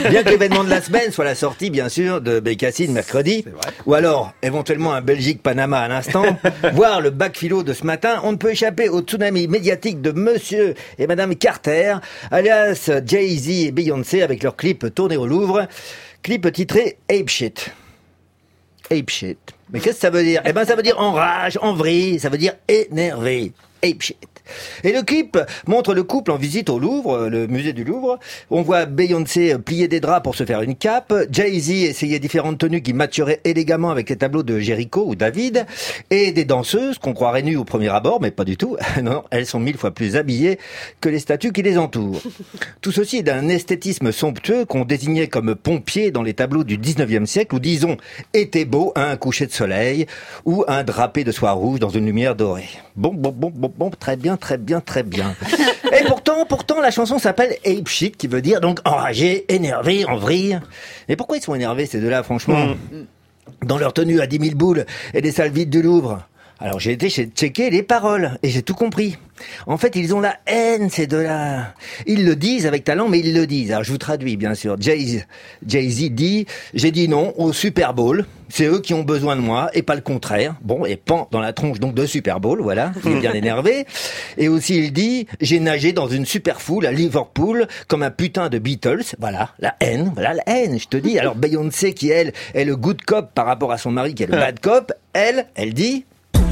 Bien que l'événement de la semaine soit la sortie, bien sûr, de Bécassine mercredi, ou alors, éventuellement, un Belgique-Panama à l'instant, voire le bac philo de ce matin, on ne peut échapper au tsunami médiatique de monsieur et madame Carter, alias Jay-Z et Beyoncé, avec leur clip tourné au Louvre. Clip titré Ape Shit. Ape Shit. Mais qu'est-ce que ça veut dire? Eh ben, ça veut dire enrage, en vrille, ça veut dire énervé. Ape Shit. Et le clip montre le couple en visite au Louvre, le musée du Louvre. On voit Beyoncé plier des draps pour se faire une cape, Jay-Z essayer différentes tenues qui matcheraient élégamment avec les tableaux de Géricault ou David, et des danseuses qu'on croirait nues au premier abord, mais pas du tout. Non, elles sont 1000 fois plus habillées que les statues qui les entourent. Tout ceci est d'un esthétisme somptueux qu'on désignait comme pompier dans les tableaux du 19e siècle, ou disons, était beau à un coucher de soleil, ou un drapé de soie rouge dans une lumière dorée. Bon, très bien. Et pourtant, la chanson s'appelle Ape Shit, qui veut dire donc enragé, énervé, en vrille. Et pourquoi ils sont énervés, ces deux-là, franchement? Dans leur tenue à 10 000 boules et des salles vides du Louvre. Alors j'ai été checker les paroles et j'ai tout compris. En fait, ils ont la haine, ces deux-là. Ils le disent avec talent, mais ils le disent. Alors je vous traduis, bien sûr. Jay-Z dit « J'ai dit non au Super Bowl. C'est eux qui ont besoin de moi et pas le contraire. » Bon, et pan dans la tronche donc de Super Bowl, voilà. Il est bien énervé. Et aussi il dit « J'ai nagé dans une super foule à Liverpool comme un putain de Beatles. » Voilà, la haine, je te dis. Alors Beyoncé, qui elle est le good cop par rapport à son mari qui est le bad cop, elle dit...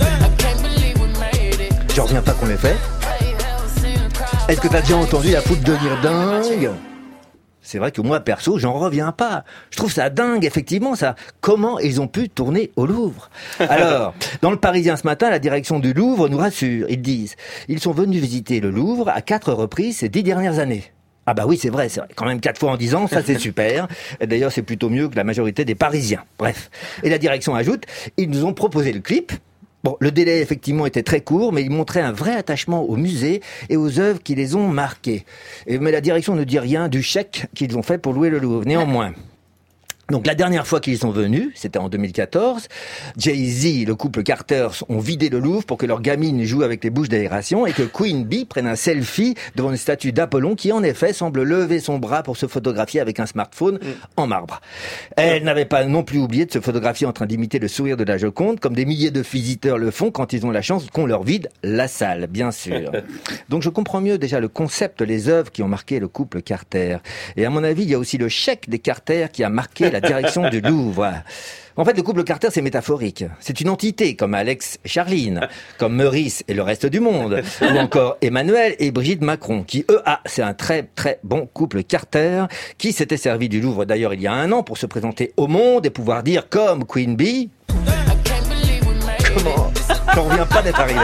Je reviens pas qu'on l'ait fait. Est-ce que t'as déjà entendu la foule devenir dingue? C'est vrai que moi, perso, j'en reviens pas. Je trouve ça dingue, effectivement, ça. Comment ils ont pu tourner au Louvre? Alors, dans le Parisien ce matin, la direction du Louvre nous rassure. Ils disent, ils sont venus visiter le Louvre à 4 reprises ces 10 dernières années. Ah bah oui, c'est vrai. Quand même 4 fois en 10 ans, ça c'est super. Et d'ailleurs, c'est plutôt mieux que la majorité des Parisiens. Bref. Et la direction ajoute, ils nous ont proposé le clip. Bon, le délai effectivement était très court, mais il montrait un vrai attachement au musée et aux œuvres qui les ont marqués. Mais la direction ne dit rien du chèque qu'ils ont fait pour louer le Louvre. Néanmoins, donc la dernière fois qu'ils sont venus, c'était en 2014, Jay-Z, le couple Carter, ont vidé le Louvre pour que leur gamine joue avec les bouches d'aération et que Queen Bee prenne un selfie devant une statue d'Apollon qui en effet semble lever son bras pour se photographier avec un smartphone en marbre. Elle n'avait pas non plus oublié de se photographier en train d'imiter le sourire de la Joconde, comme des milliers de visiteurs le font quand ils ont la chance qu'on leur vide la salle, bien sûr. Donc je comprends mieux déjà le concept, les œuvres qui ont marqué le couple Carter. Et à mon avis, il y a aussi le chèque des Carter qui a marqué la direction du Louvre. En fait, le couple Carter, c'est métaphorique. C'est une entité, comme Alex et Charline, comme Meurice et le reste du monde, ou encore Emmanuel et Brigitte Macron, qui, c'est un très, très bon couple Carter, qui s'était servi du Louvre, d'ailleurs, il y a 1 an, pour se présenter au monde et pouvoir dire, comme Queen Bee... Comment? J'en reviens pas d'être arrivé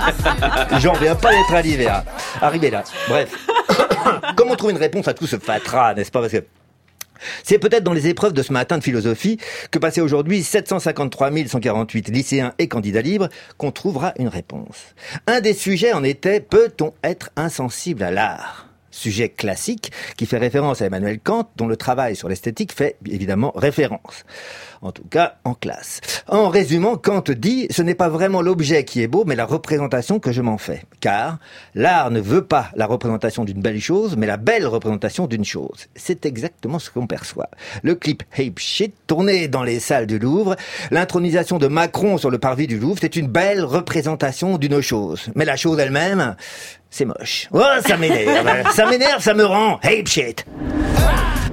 là. Bref. Comment trouver une réponse à tout ce fatras, n'est-ce pas? Parce que c'est peut-être dans les épreuves de ce matin de philosophie que passaient aujourd'hui 753 148 lycéens et candidats libres qu'on trouvera une réponse. Un des sujets en était, peut-on être insensible à l'art? Sujet classique qui fait référence à Emmanuel Kant, dont le travail sur l'esthétique fait évidemment référence. En tout cas, en classe. En résumant, Kant dit « Ce n'est pas vraiment l'objet qui est beau, mais la représentation que je m'en fais. » Car l'art ne veut pas la représentation d'une belle chose, mais la belle représentation d'une chose. C'est exactement ce qu'on perçoit. Le clip Ape Shit, tourné dans les salles du Louvre, l'intronisation de Macron sur le parvis du Louvre, c'est une belle représentation d'une chose. Mais la chose elle-même, c'est moche. Oh, ça m'énerve, ça me rend Ape Shit.